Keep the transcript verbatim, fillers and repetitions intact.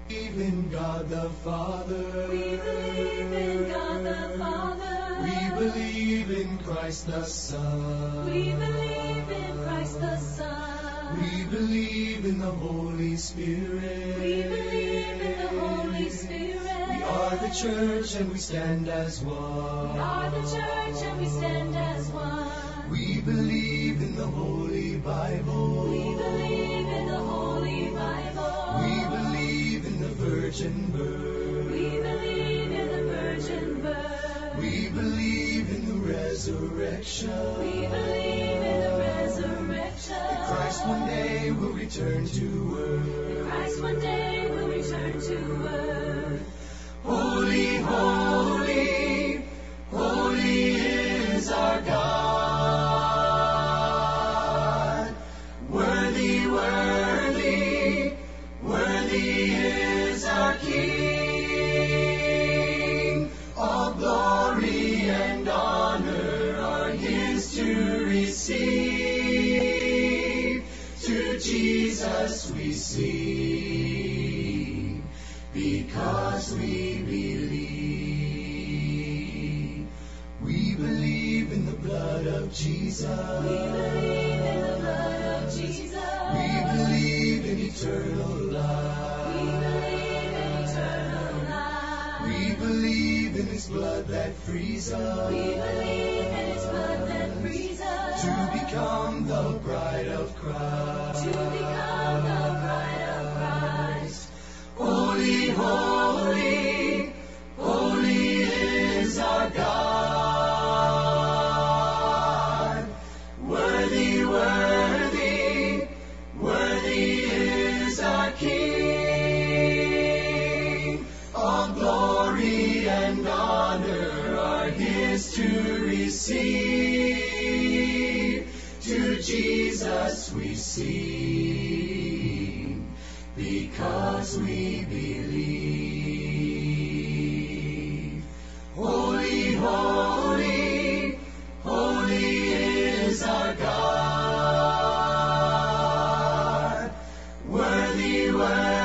believe in God the Father. We believe in God the Father. We believe in Christ the Son. We believe in Christ the Son. We believe in the Holy Spirit. We believe in the Holy Spirit. We are the church and we stand as one. We are the church and we stand as one. We believe in the Holy Bible. We believe in the Holy Bible. We believe in the virgin birth. We believe in the virgin birth. We believe in the resurrection. We believe in the resurrection. That Christ one day will return to earth. Christ one day will return to earth. Holy, holy, holy is our God. Worthy, worthy, worthy is our King. All glory and honor are His to receive. To Jesus we sing, because we believe. We believe in the blood of Jesus. We believe in the blood of Jesus. We believe in eternal life. We believe in eternal life. We believe in His blood that frees us. We believe in His blood that frees us to become the bride of Christ. To become the bride of Christ. Holy, holy, holy is our God. Worthy, worthy, worthy is our King. All glory and honor are His to receive. To Jesus we sing, because we believe. Holy, holy, holy is our God. Worthy, worthy.